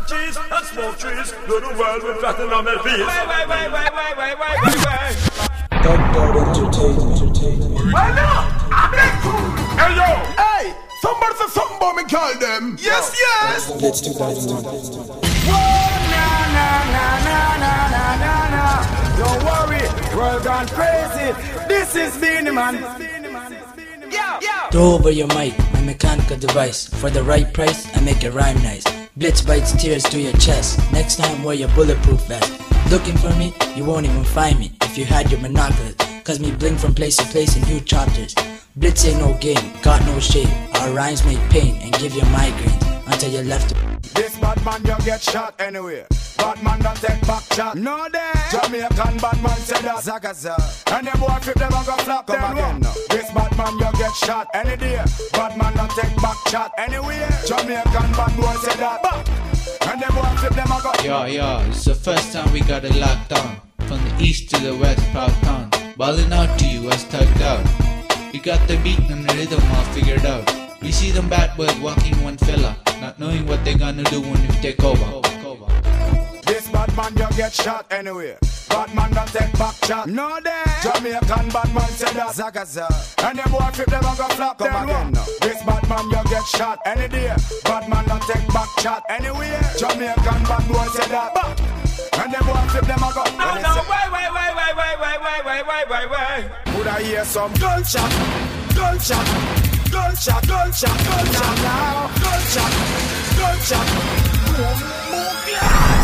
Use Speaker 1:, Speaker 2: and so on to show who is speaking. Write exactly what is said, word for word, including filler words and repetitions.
Speaker 1: cheese and smoke trees. Do the world with platinum L Ps. Wait, wait, wait, wait, wait, wait, wait, wait, wait.
Speaker 2: Dub Dub Entertainment. Entertainment.
Speaker 3: Well now, I'm that cool.
Speaker 1: Hey yo!
Speaker 3: Hey, somebody say something about me, call them. Yes, yes.
Speaker 2: Let's do that.
Speaker 3: Whoa, nah, nah, nah, nah, nah, nah, nah, nah. Don't worry, world gone crazy. This is Beenie Man. Yeah, yeah.
Speaker 4: Throw over your mic, my mechanical device. For the right price, I make it rhyme nice. Blitz bites tears to your chest. Next time wear your bulletproof vest. Looking for me? You won't even find me if you had your binoculars. Cause me bling from place to place in huge choppers. Blitz ain't no game, got no shame. Our rhymes make pain and give you migraines until you're left.
Speaker 3: This bad man you get shot anywhere. Bad man don't take back shot. No day. Jamaican bad man say that. Zagaza. And them boy flip them and go flap. Come again now. This bad man you get shot any day. Bad man don't take back shot anywhere. Jamaican bad boy say that. Back. And them boy flip them and go.
Speaker 5: Yo, yo, it's the first time we got a lockdown. From the east to the west, proud town. Balling out to you as tugged out. We got the beat and the rhythm all figured out. We see them bad boys walking one fella, not knowing what they gonna do when we take over.
Speaker 3: This bad man you get shot anywhere. Bad man don't take back shot. No day. Jamaican bad man say that. Zagaza. And them boy flip them and go flap. Come again now. This bad man you get shot any day. Bad man don't take back shot anywhere. Jamaican bad boy say that. Back. And them boy flip them and go.
Speaker 1: No, no, wait, wait, wait, wait, wait, wait, wait, wait, wait, wait, wait.
Speaker 3: Would I hear some gunshot? Gunshot. Gunshot, gunshot, gunshot now. Gunshot. Gunshot. Move, move, yeah.